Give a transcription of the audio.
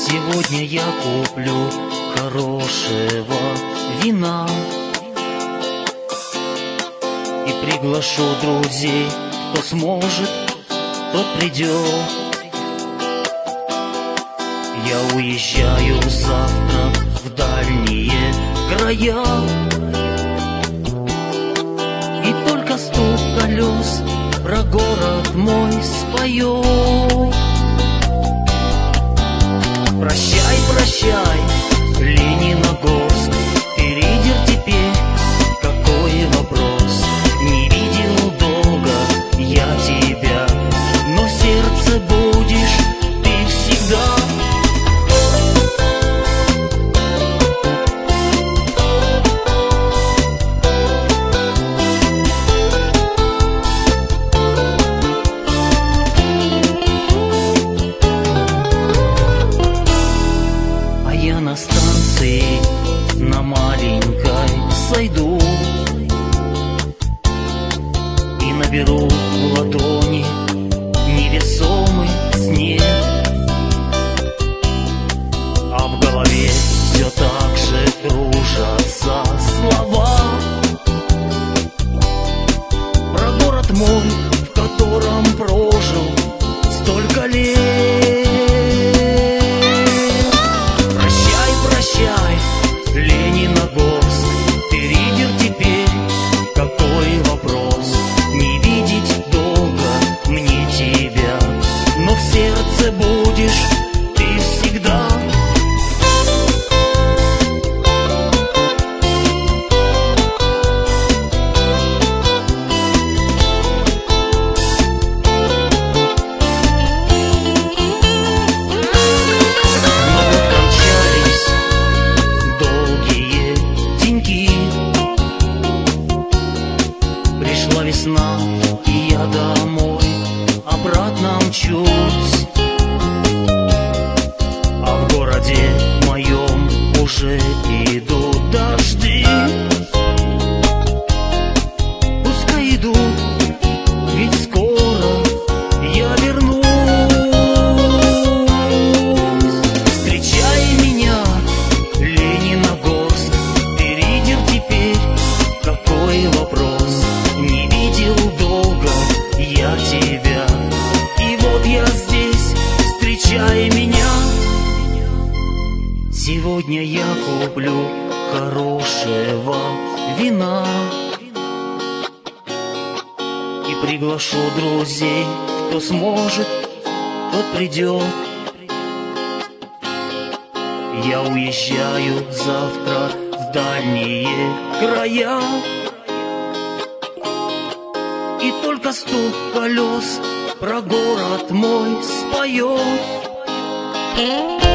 Сегодня я куплю хорошего вина и приглашу друзей. Кто сможет, тот придет. Я уезжаю завтра в дальние края, и только стук колес про город мой споет. Прощай, прощай, Лениногорск, ты лидер теперь, какой вопрос? Не видел долго я тебя, но в сердце будешь ты всегда. Я на станции, на маленькой сойду и наберу в ладони невесомый снег, а в голове все так же кружатся слова про город мой, в котором прожил столько лет. Лениногорск, ты лидер теперь, какой вопрос? Не видеть долго мне тебя, но в сердце будешь ты всегда. Пришла весна, и я домой обратно мчусь, а в городе моем уже идут дожди. Пускай идут, ведь скоро я вернусь. Встречай меня, Лениногорск, ты лидер теперь, какой вопрос? Не видел долго я тебя, и вот я здесь, встречай меня. Сегодня я куплю хорошего вина и приглашу друзей. Кто сможет, тот придет. Я уезжаю завтра в дальние края, и только стук колес про город мой споет.